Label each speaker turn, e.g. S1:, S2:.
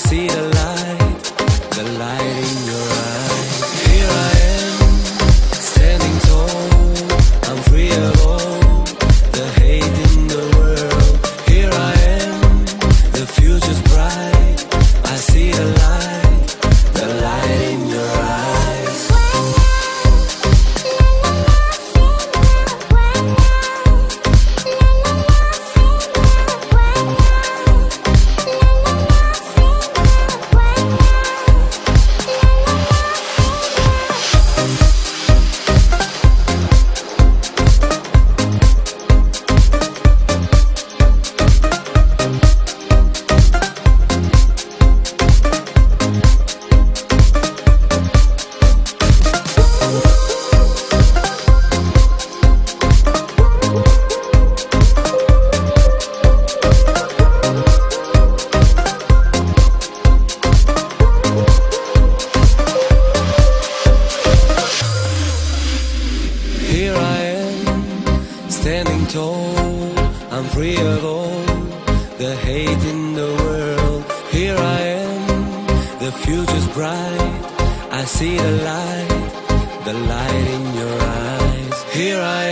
S1: see the light in your eyes. Here I am, standing tall, I'm free of all the hate in the world. Here I am, the future's bright, I see the light in your eyes. Here I am, standing tall, I'm free of all the hate in the world. Here I am, the future's bright, I see the light in your eyes. Here I